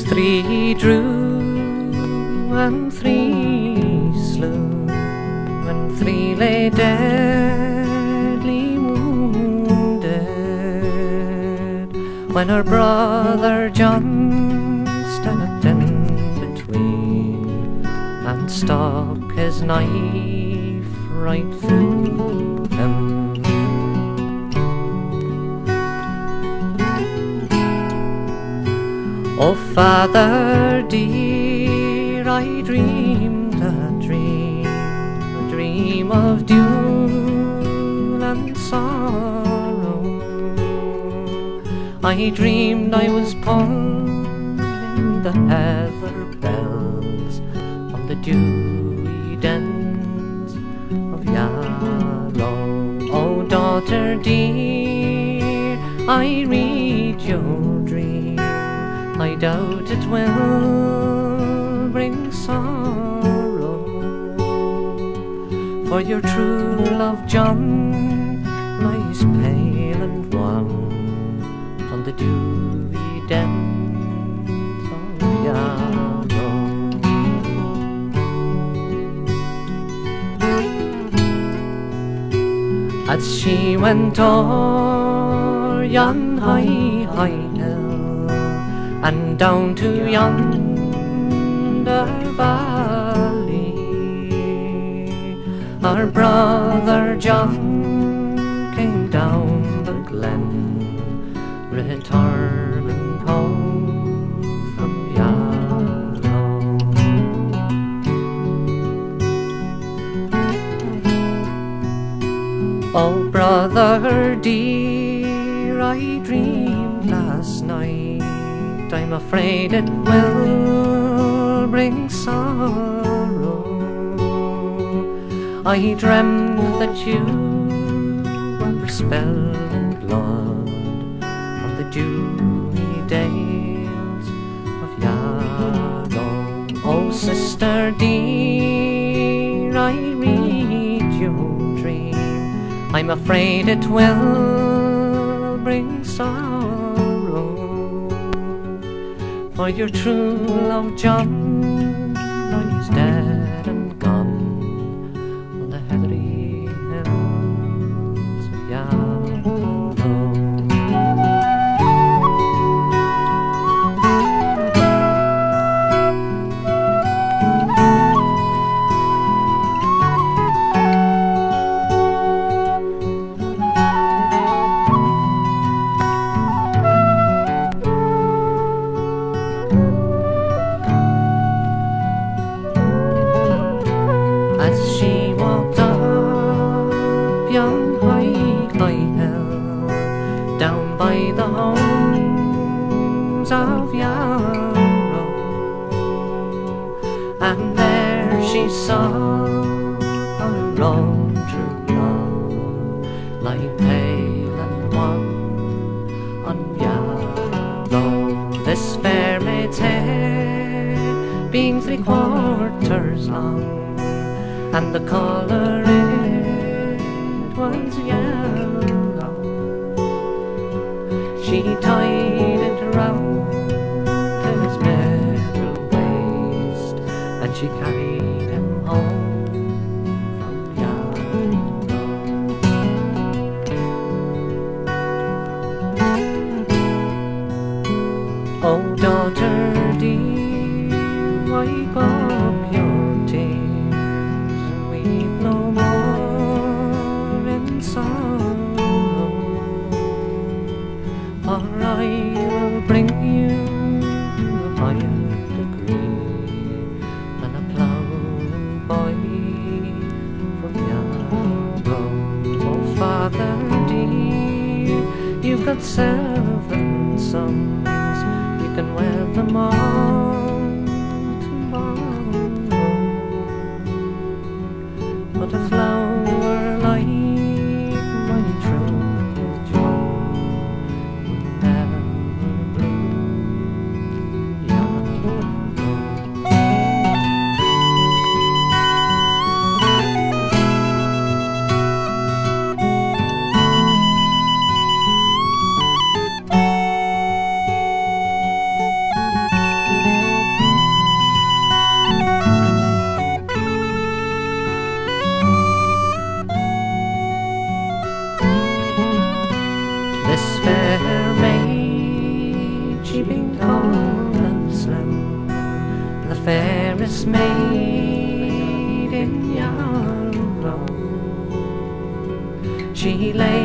Three drew and three slew, and three lay deadly wounded, when our brother John stepped in between and stuck his knife right through him. Oh, Father dear, I dreamed a dream of dule and sorrow. I dreamed I was pulling the heather bells on the dewy dens of Yarrow. Oh, daughter dear, I read your dream. I doubt it will bring sorrow, for your true love John lies pale and wan on the dewy dens of Yarrow. As she went o'er yon high hill, and down to yonder valley, our brother John came down the glen, returning home from Yarrow. Oh, brother dear, I dreamed last night, I'm afraid it will bring sorrow. I dreamt that you were spilling blood on the dewy dales of Yarrow. Oh, sister dear, I read your dream. I'm afraid it will bring sorrow, for your true love John lies dead and gone on the heathery hills of Yarrow. As she walked up yon high hill, down by the homes of Yarrow, and there she saw her own true love lie pale and wan on Yarrow. This fair maid's hair being 3/4 long, and the colour it was yellow. She tied it round his middle waist, and she carried him home from Yarrow. Oh, daughter dear, wipe up your tears, weep no more in sorrow, for I will bring you to a higher degree than a ploughing boy from Yarrow. Oh, father dear, you've got 7 sons, you can wear them all tomorrow, but a flower like my true John will never bloom Yarrow. nursemaid in your room. She lay